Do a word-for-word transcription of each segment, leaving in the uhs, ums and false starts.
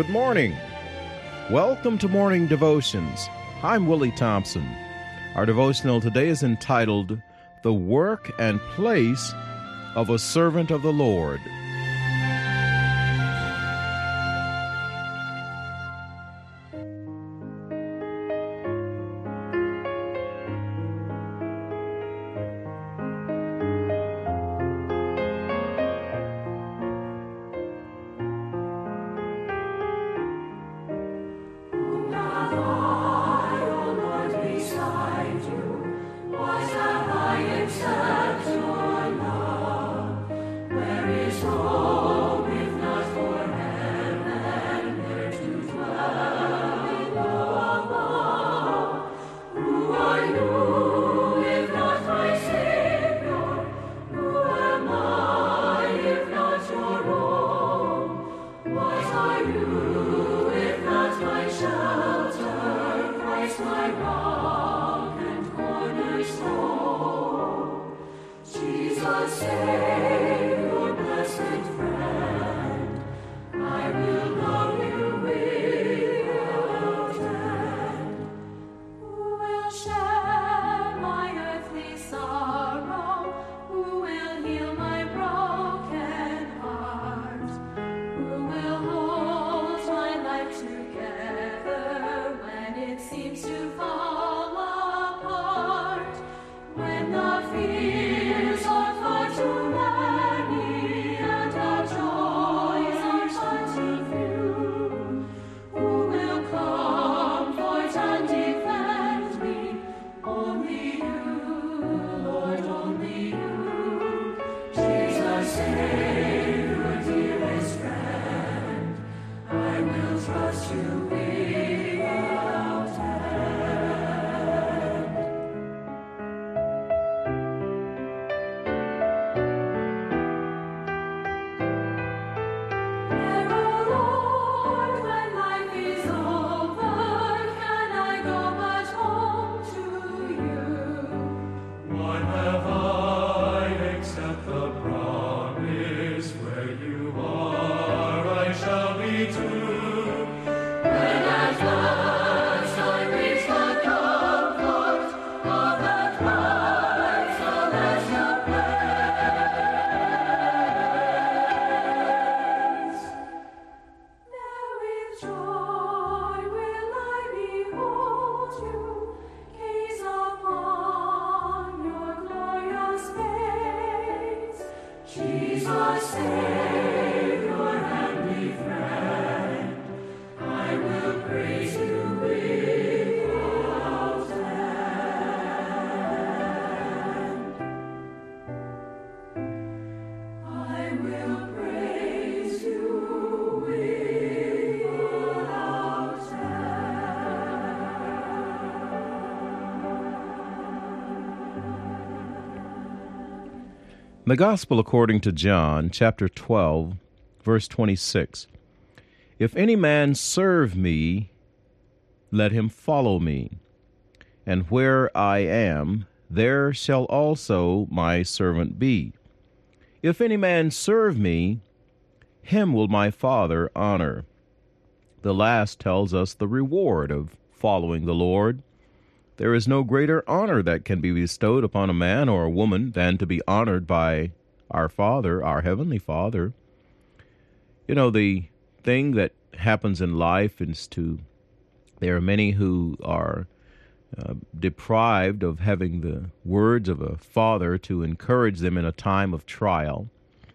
Good morning. Welcome to Morning Devotions. I'm Willie Thompson. Our devotional today is entitled, The Work and Place of a Servant of the Lord. The Gospel according to John, chapter twelve, verse twenty-six. If any man serve me, let him follow me. And where I am, there shall also my servant be. If any man serve me, him will my Father honor. The last tells us the reward of following the Lord. There is no greater honor that can be bestowed upon a man or a woman than to be honored by our Father, our Heavenly Father. You know, the thing that happens in life is to, there are many who are uh, deprived of having the words of a father to encourage them in a time of trial,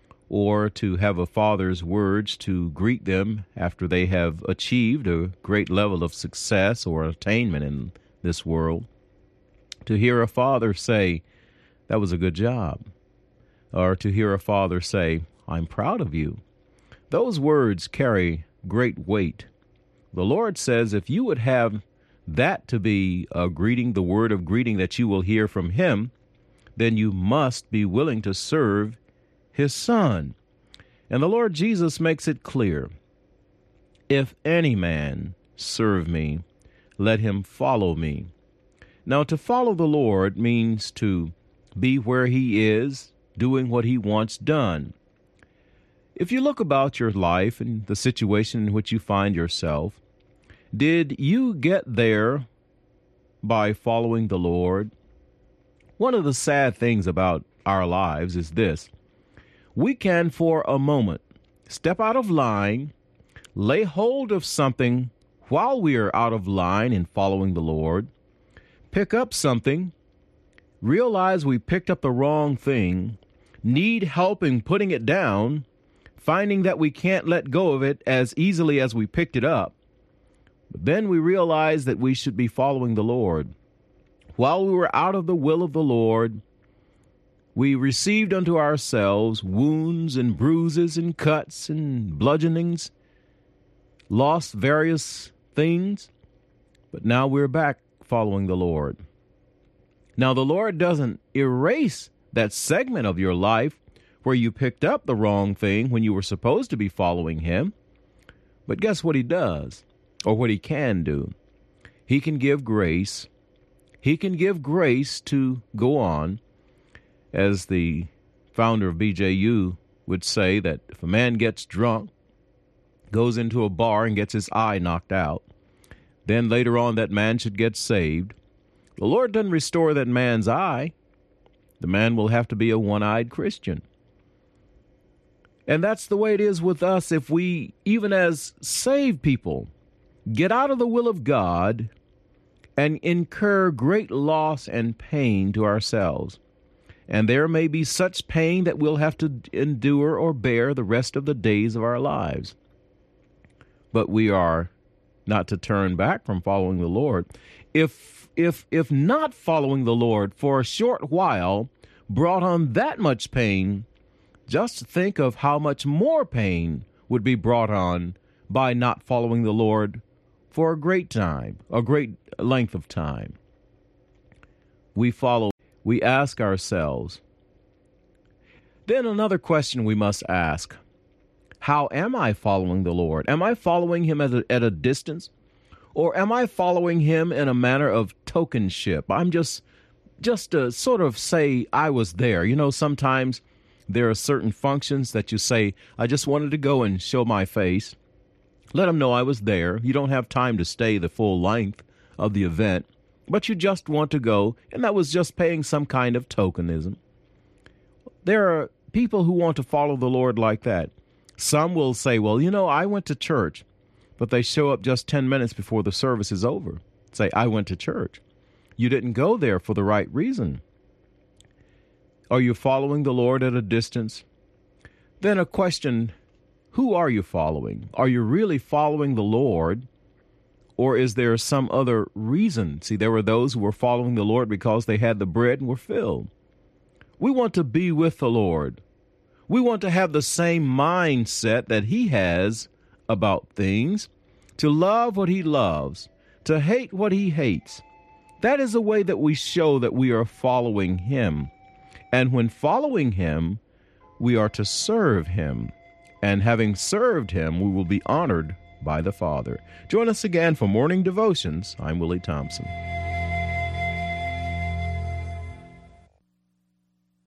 or to have a father's words to greet them after they have achieved a great level of success or attainment in this world. To hear a father say, "That was a good job," or to hear a father say, "I'm proud of you." Those words carry great weight. The Lord says if you would have that to be a greeting, the word of greeting that you will hear from Him, then you must be willing to serve His Son. And the Lord Jesus makes it clear, if any man serve me, let him follow me. Now, to follow the Lord means to be where He is, doing what He wants done. If you look about your life and the situation in which you find yourself, did you get there by following the Lord? One of the sad things about our lives is this. We can, for a moment, step out of line, lay hold of something while we are out of line in following the Lord, pick up something, realize we picked up the wrong thing, need help in putting it down, finding that we can't let go of it as easily as we picked it up. But then we realize that we should be following the Lord. While we were out of the will of the Lord, we received unto ourselves wounds and bruises and cuts and bludgeonings, lost various things, but now we're back following the Lord. Now, the Lord doesn't erase that segment of your life where you picked up the wrong thing when you were supposed to be following Him. But guess what He does, or what He can do? He can give grace. He can give grace to go on. As the founder of B J U would say, that if a man gets drunk, goes into a bar and gets his eye knocked out, then later on that man should get saved. The Lord doesn't restore that man's eye. The man will have to be a one-eyed Christian. And that's the way it is with us if we, even as saved people, get out of the will of God and incur great loss and pain to ourselves. And there may be such pain that we'll have to endure or bear the rest of the days of our lives. But we are not to turn back from following the Lord. If if if not following the Lord for a short while brought on that much pain, just think of how much more pain would be brought on by not following the Lord for a great time, a great length of time. We follow, we ask ourselves. Then another question we must ask. How am I following the Lord? Am I following Him at a, at a distance? Or am I following Him in a manner of tokenship? I'm just, just to sort of say I was there. You know, sometimes there are certain functions that you say, I just wanted to go and show my face. Let them know I was there. You don't have time to stay the full length of the event, but you just want to go, and that was just paying some kind of tokenism. There are people who want to follow the Lord like that. Some will say, well, you know, I went to church, but they show up just ten minutes before the service is over. Say, I went to church. You didn't go there for the right reason. Are you following the Lord at a distance? Then a question, who are you following? Are you really following the Lord? Or is there some other reason? See, there were those who were following the Lord because they had the bread and were filled. We want to be with the Lord. We want to have the same mindset that He has about things, to love what He loves, to hate what He hates. That is a way that we show that we are following Him. And when following Him, we are to serve Him. And having served Him, we will be honored by the Father. Join us again for Morning Devotions. I'm Willie Thompson.